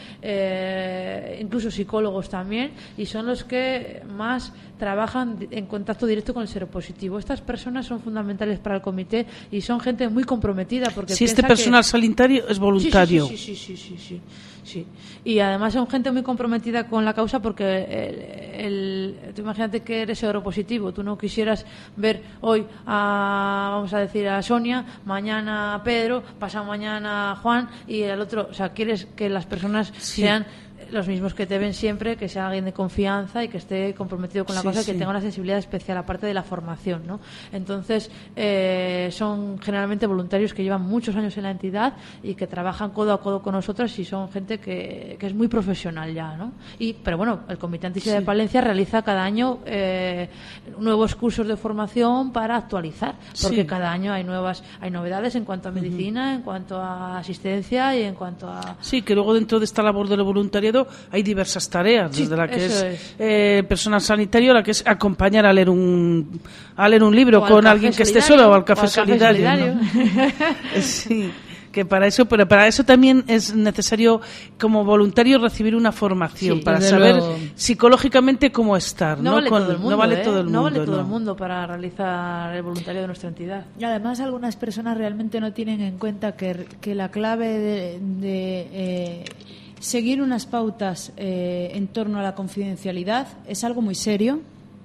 eh, incluso psicólogos también, y son los que más trabajan en contacto directo con el seropositivo. Estas personas son fundamentales para el comité y son gente muy comprometida, porque si este personal que... sanitario es voluntario. Sí, sí, sí, sí, sí, sí, sí, sí. Y además son gente muy comprometida con la causa, porque el, el, tú imagínate que eres seropositivo, tú no quisieras ver hoy a, vamos a decir, a Sonia, mañana a Pedro, pasado mañana a Juan y el otro, o sea, quieres que las personas sí. sean los mismos que te ven siempre, que sea alguien de confianza y que esté comprometido con la sí, cosa y que sí. tenga una sensibilidad especial, aparte de la formación, ¿no? Entonces, eh, son generalmente voluntarios que llevan muchos años en la entidad y que trabajan codo a codo con nosotros, y son gente que, que es muy profesional ya, ¿no? Y, pero bueno, el Comité Antisida sí. de Palencia realiza cada año eh, nuevos cursos de formación para actualizar, porque sí. cada año hay nuevas, hay novedades en cuanto a medicina, uh-huh. en cuanto a asistencia y en cuanto a... Sí, que luego dentro de esta labor del voluntariado recorrido hay diversas tareas, sí, desde la que es, es. Eh, personal sanitario, la que es acompañar a leer un a leer un libro con alguien que esté solidario, solo, o al café, o al café solidario, solidario. ¿no? Sí, que para eso, pero para eso también es necesario como voluntario recibir una formación, sí, para saber luego. psicológicamente cómo estar, no, ¿no? Vale Con, todo el mundo, no vale ¿eh? todo el mundo, no vale todo no. el mundo para realizar el voluntario de nuestra entidad. Y además algunas personas realmente no tienen en cuenta que, que la clave de, de eh, seguir unas pautas eh, en torno a la confidencialidad es algo muy serio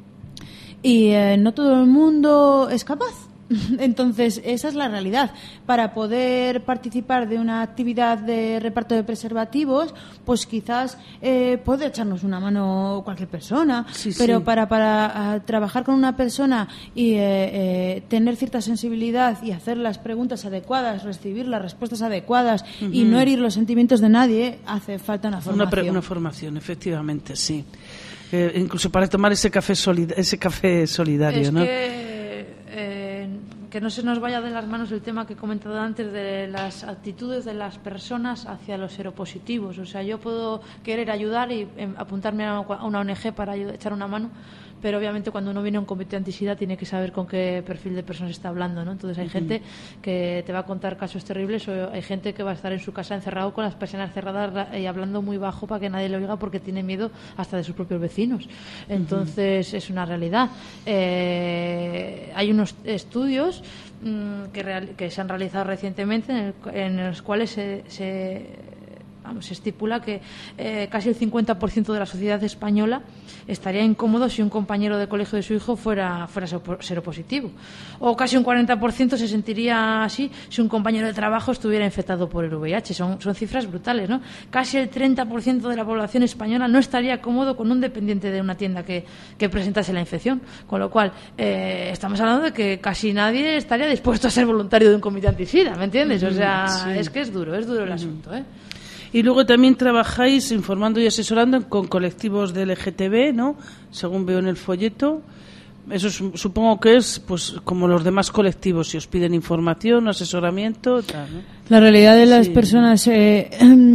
y eh, no todo el mundo es capaz. Entonces, esa es la realidad. Para poder participar de una actividad de reparto de preservativos, pues quizás eh, puede echarnos una mano cualquier persona, sí, pero sí. para, para uh, trabajar con una persona y eh, eh, tener cierta sensibilidad y hacer las preguntas adecuadas, recibir las respuestas adecuadas uh-huh. y no herir los sentimientos de nadie, hace falta una formación. Una, pre- una formación, efectivamente, sí. Eh, incluso para tomar ese café, solid- ese café solidario, es ¿no? Que, eh, que no se nos vaya de las manos el tema que he comentado antes de las actitudes de las personas hacia los seropositivos. O sea, yo puedo querer ayudar y eh, apuntarme a una O N G para ayudar, echar una mano, pero obviamente cuando uno viene a un comité antisida tiene que saber con qué perfil de personas está hablando, ¿no? Entonces hay uh-huh. gente que te va a contar casos terribles, o hay gente que va a estar en su casa encerrado con las persianas cerradas y hablando muy bajo para que nadie le oiga porque tiene miedo hasta de sus propios vecinos. Entonces uh-huh. es una realidad. Eh, hay unos estudios mmm, que, real, que se han realizado recientemente en, el, en los cuales se... se Vamos, se estipula que eh, casi el cincuenta por ciento de la sociedad española estaría incómodo si un compañero de colegio de su hijo fuera, fuera seropositivo. O casi un cuarenta por ciento se sentiría así si un compañero de trabajo estuviera infectado por el V I H. Son, son cifras brutales, ¿no? Casi el treinta por ciento de la población española no estaría cómodo con un dependiente de una tienda que, que presentase la infección. Con lo cual, eh, estamos hablando de que casi nadie estaría dispuesto a ser voluntario de un comité antisida, ¿me entiendes? O sea, sí. es que es duro, es duro el asunto, ¿eh? Y luego también trabajáis informando y asesorando con colectivos de L G T B, ¿no? Según veo en el folleto. Eso es, supongo que es pues como los demás colectivos, si os piden información, asesoramiento, tal, ¿no? La realidad de las sí. personas eh,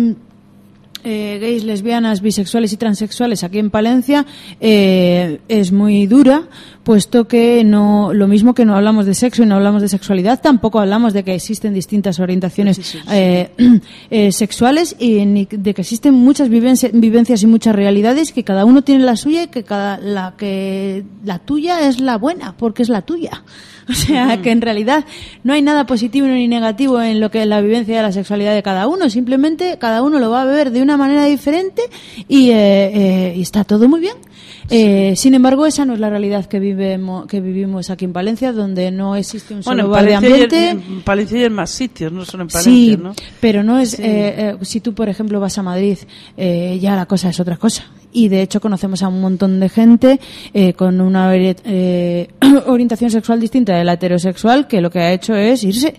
eh, gays, lesbianas, bisexuales y transexuales aquí en Palencia eh, es muy dura, puesto que no, lo mismo que no hablamos de sexo y no hablamos de sexualidad, tampoco hablamos de que existen distintas orientaciones sí, sí, sí. Eh, eh, sexuales y ni de que existen muchas vivencias, vivencias y muchas realidades, que cada uno tiene la suya y que cada la que la tuya es la buena porque es la tuya. O sea, uh-huh. que en realidad no hay nada positivo ni negativo en lo que es la vivencia de la sexualidad de cada uno, simplemente cada uno lo va a ver de una manera diferente y, eh, eh, y está todo muy bien. Eh, sin embargo, esa no es la realidad que vivimos, que vivimos aquí en Palencia, donde no existe un solo bueno, bar de ambiente. En, en Palencia y en más sitios, no solo en Palencia, sí, ¿no? pero no es. Sí. Eh, eh, si tú, por ejemplo, vas a Madrid, eh, ya la cosa es otra cosa. Y de hecho conocemos a un montón de gente eh, con una eh, orientación sexual distinta de la heterosexual que lo que ha hecho es irse.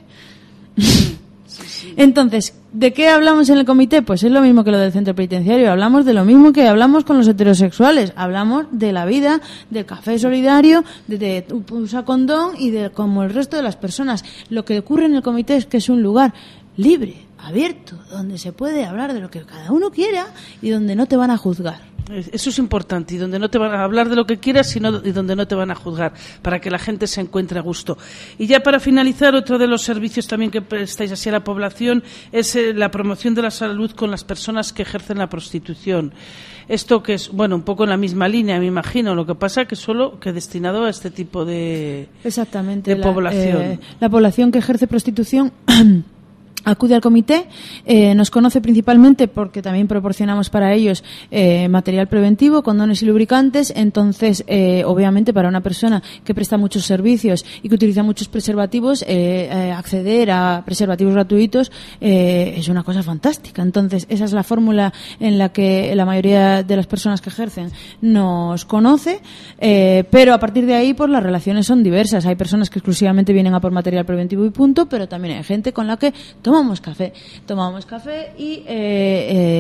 Entonces, ¿de qué hablamos en el comité? Pues es lo mismo que lo del centro penitenciario. Hablamos de lo mismo que hablamos con los heterosexuales. Hablamos de la vida, del café solidario, de, de usa condón y de como el resto de las personas. Lo que ocurre en el comité es que es un lugar libre, abierto, donde se puede hablar de lo que cada uno quiera y donde no te van a juzgar. Eso es importante, y donde no te van a hablar de lo que quieras, sino y donde no te van a juzgar, para que la gente se encuentre a gusto. Y ya para finalizar, otro de los servicios también que prestáis así a la población es eh, la promoción de la salud con las personas que ejercen la prostitución. Esto que es, bueno, un poco en la misma línea, me imagino, lo que pasa que solo que destinado a este tipo de, Exactamente, de la, población. Eh, la población que ejerce prostitución acude al comité, eh, nos conoce principalmente porque también proporcionamos para ellos eh, material preventivo, condones y lubricantes. Entonces, eh, obviamente, para una persona que presta muchos servicios y que utiliza muchos preservativos, eh, eh, acceder a preservativos gratuitos eh, es una cosa fantástica. Entonces, esa es la fórmula en la que la mayoría de las personas que ejercen nos conoce, eh, pero a partir de ahí, pues las relaciones son diversas. Hay personas que exclusivamente vienen a por material preventivo y punto, pero también hay gente con la que tomamos café, tomamos café y eh,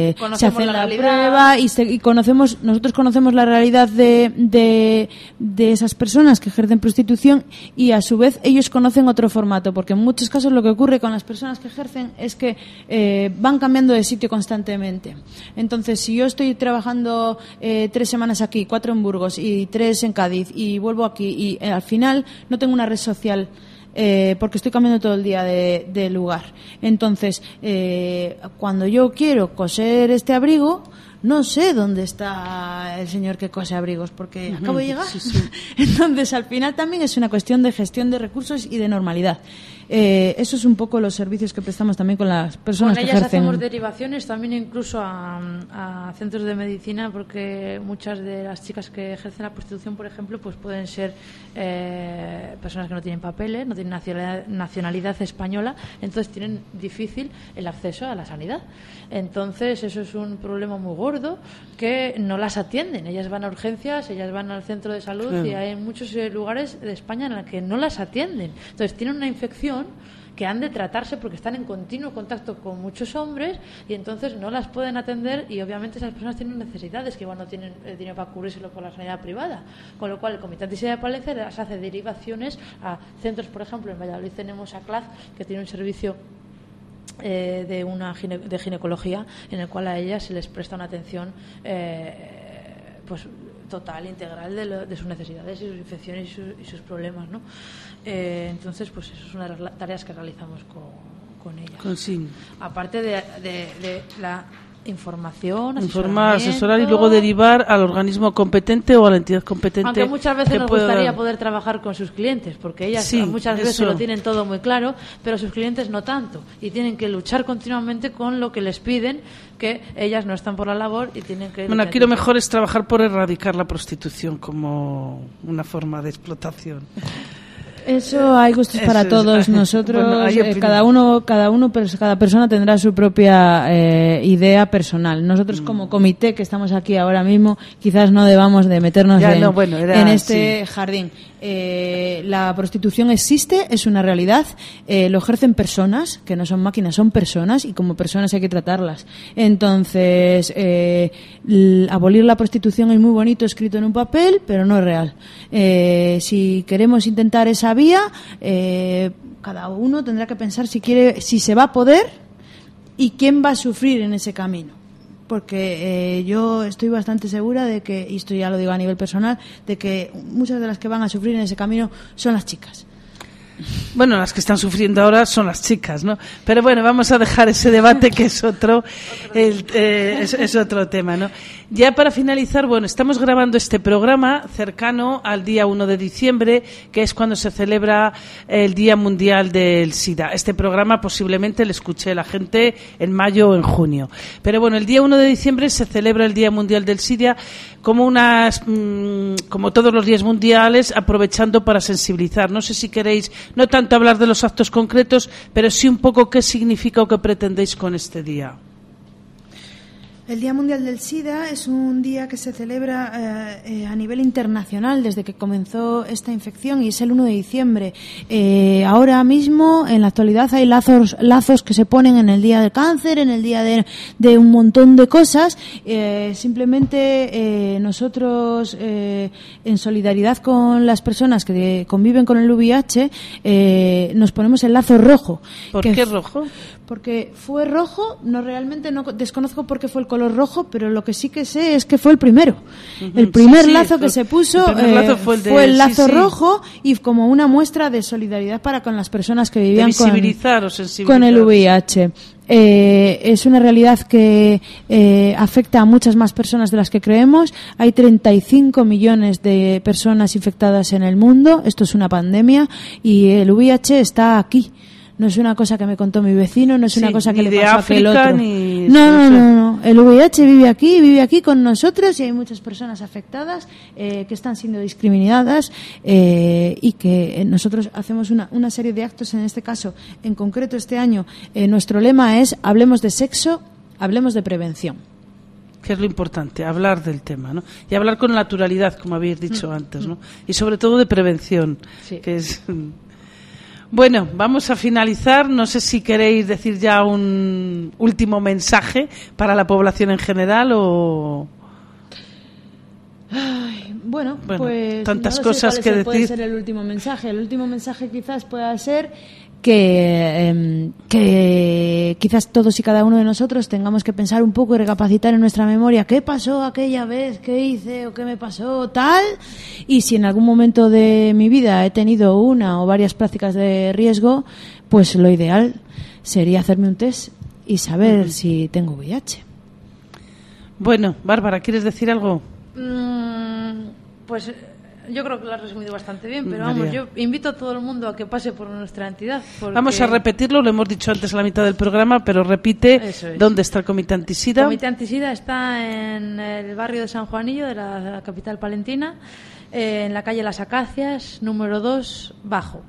eh, se hace la, la prueba y, se, y conocemos, nosotros conocemos la realidad de, de, de esas personas que ejercen prostitución y a su vez ellos conocen otro formato, porque en muchos casos lo que ocurre con las personas que ejercen es que eh, van cambiando de sitio constantemente. Entonces, si yo estoy trabajando eh, tres semanas aquí, cuatro en Burgos y tres en Cádiz y vuelvo aquí y eh, al final no tengo una red social eh, porque estoy cambiando todo el día de, de lugar. Entonces, eh, cuando yo quiero coser este abrigo, no sé dónde está el señor que cose abrigos porque uh-huh. acabo de llegar. Sí, sí. Entonces, al final también es una cuestión de gestión de recursos y de normalidad. Eh, eso es un poco los servicios que prestamos también con las personas con que ellas ejercen. Hacemos derivaciones también incluso a, a centros de medicina, porque muchas de las chicas que ejercen la prostitución, por ejemplo, pues pueden ser eh, personas que no tienen papeles, no tienen nacionalidad, nacionalidad española, entonces tienen difícil el acceso a la sanidad. Entonces eso es un problema muy gordo, que no las atienden. Ellas van a urgencias, ellas van al centro de salud sí. y hay muchos lugares de España en los que no las atienden. Entonces tienen una infección que han de tratarse porque están en continuo contacto con muchos hombres y entonces no las pueden atender y obviamente esas personas tienen necesidades que igual no tienen el dinero para cubrírselo por la sanidad privada, con lo cual el Comité Antisida de Palencia las hace derivaciones a centros. Por ejemplo, en Valladolid tenemos a C L A Z, que tiene un servicio eh, de una gine- de ginecología en el cual a ellas se les presta una atención eh, pues total, integral de, lo, de sus necesidades y sus infecciones y, su, y sus problemas, ¿no? Eh, entonces, pues eso es una de las tareas que realizamos con, con ellas. Con sí. Aparte de, de, de la información, informar, asesorar y luego derivar al organismo competente o a la entidad competente. Aunque muchas veces nos pueda... gustaría poder trabajar con sus clientes, porque ellas sí, muchas veces eso. lo tienen todo muy claro, pero sus clientes no tanto, y tienen que luchar continuamente con lo que les piden, que ellas no están por la labor y tienen que... Bueno, aquí lo mejor es trabajar por erradicar la prostitución como una forma de explotación. Eso hay gustos para Eso todos. es. Nosotros, Bueno, eh, cada uno, cada uno, cada persona tendrá su propia eh, idea personal. Nosotros, mm. como comité que estamos aquí ahora mismo, quizás no debamos de meternos ya, en, no, bueno, era, en este sí. jardín. Eh, la prostitución existe, es una realidad. Eh, lo ejercen personas, que no son máquinas, son personas, y como personas hay que tratarlas. Entonces, eh, l- abolir la prostitución es muy bonito escrito en un papel, pero no es real. Eh, si queremos intentar esa vía, eh, cada uno tendrá que pensar si quiere, si se va a poder y quién va a sufrir en ese camino. Porque eh, yo estoy bastante segura de que, y esto ya lo digo a nivel personal, de que muchas de las que van a sufrir en ese camino son las chicas. Bueno, las que están sufriendo ahora son las chicas, ¿no? Pero bueno, vamos a dejar ese debate que es otro, el, eh, es, es otro tema, ¿no? Ya para finalizar, bueno, estamos grabando este programa cercano al día uno de diciembre, que es cuando se celebra el Día Mundial del SIDA. Este programa posiblemente lo escuche la gente en mayo o en junio. Pero bueno, el día uno de diciembre se celebra el Día Mundial del SIDA como unas, mmm, como todos los días mundiales, aprovechando para sensibilizar. No sé si queréis no tanto hablar de los actos concretos, pero sí un poco qué significa o qué pretendéis con este día. El Día Mundial del SIDA es un día que se celebra eh, eh, a nivel internacional desde que comenzó esta infección y es el uno de diciembre. Eh, ahora mismo, en la actualidad, hay lazos lazos que se ponen en el Día del Cáncer, en el Día de, de un montón de cosas. Eh, simplemente eh, nosotros, eh, en solidaridad con las personas que conviven con el V I H, eh, nos ponemos el lazo rojo. ¿Por que qué rojo? Porque fue rojo, no realmente no desconozco por qué fue el color rojo, pero lo que sí que sé es que fue el primero. Uh-huh. El primer sí, sí, lazo que se puso el, eh, fue el, de, fue el lazo sí, sí. rojo y como una muestra de solidaridad para con las personas que vivían con, o con el V I H. Eh, es una realidad que eh, afecta a muchas más personas de las que creemos. Hay treinta y cinco millones de personas infectadas en el mundo. Esto es una pandemia y el V I H está aquí. No es una cosa que me contó mi vecino, no es sí, una cosa que ni le de pasó a aquel otro. Ni... No, no, no, no. El V I H vive aquí, vive aquí con nosotros y hay muchas personas afectadas eh, que están siendo discriminadas eh, y que nosotros hacemos una, una serie de actos. En este caso, en concreto este año, eh, nuestro lema es hablemos de sexo, hablemos de prevención. Que es lo importante, hablar del tema, ¿no? Y hablar con naturalidad, como habéis dicho mm. antes, ¿no? Y sobre todo de prevención, sí. que es... Bueno, vamos a finalizar. No sé si queréis decir ya un último mensaje para la población en general o... Ay, bueno, bueno, pues tantas no cosas sé que cuál puede decir. ser el último mensaje. El último mensaje quizás pueda ser que, eh, que quizás todos y cada uno de nosotros tengamos que pensar un poco y recapacitar en nuestra memoria qué pasó aquella vez, qué hice o qué me pasó, tal. Y si en algún momento de mi vida he tenido una o varias prácticas de riesgo, pues lo ideal sería hacerme un test y saber uh-huh. si tengo V I H. Bueno, Bárbara, ¿quieres decir algo? Mm, pues yo creo que lo has resumido bastante bien, pero María. vamos, yo invito a todo el mundo a que pase por nuestra entidad. Porque... Vamos a repetirlo, lo hemos dicho antes a la mitad del programa, pero repite es. dónde está el Comité Antisida. El Comité Antisida está en el barrio de San Juanillo, de la capital palentina, eh, en la calle Las Acacias, número dos, bajo.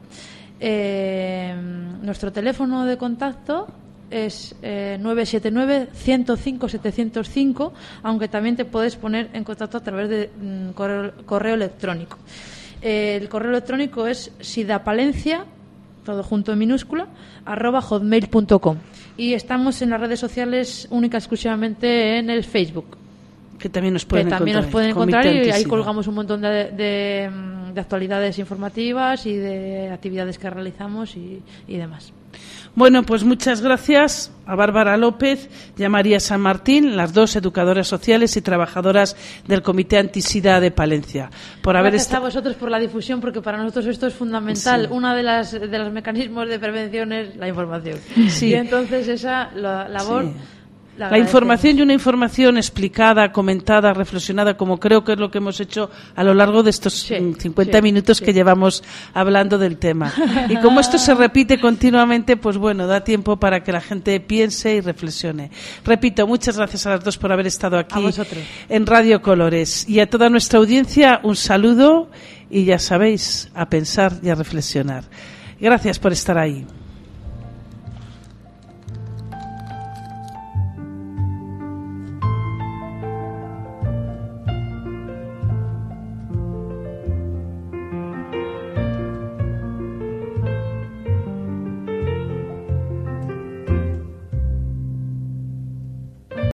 Eh, nuestro teléfono de contacto es eh, nueve siete nueve, uno cero cinco, siete cero cinco, aunque también te puedes poner en contacto a través de mm, correo, correo electrónico. Eh, el correo electrónico es sidapalencia, todo junto en minúscula, arroba hotmail punto com. Y estamos en las redes sociales única exclusivamente en el Facebook. Que también nos pueden que también encontrar. Nos pueden encontrar y Antisida. ahí colgamos un montón de, de, de actualidades informativas y de actividades que realizamos y, y demás. Bueno, pues muchas gracias a Bárbara López y a María San Martín, las dos educadoras sociales y trabajadoras del Comité Antisida de Palencia. Por haber Gracias est- a vosotros por la difusión, porque para nosotros esto es fundamental. Sí. Uno de, las, de los mecanismos de prevención es la información. Sí. Y entonces esa la, labor... Sí. La información y una información explicada, comentada, reflexionada, como creo que es lo que hemos hecho a lo largo de estos sí, cincuenta sí, minutos sí. que llevamos hablando del tema. Y como esto se repite continuamente, pues bueno, da tiempo para que la gente piense y reflexione. Repito, muchas gracias a las dos por haber estado aquí en Radio Colores. Y a toda nuestra audiencia, un saludo y ya sabéis, a pensar y a reflexionar. Gracias por estar ahí.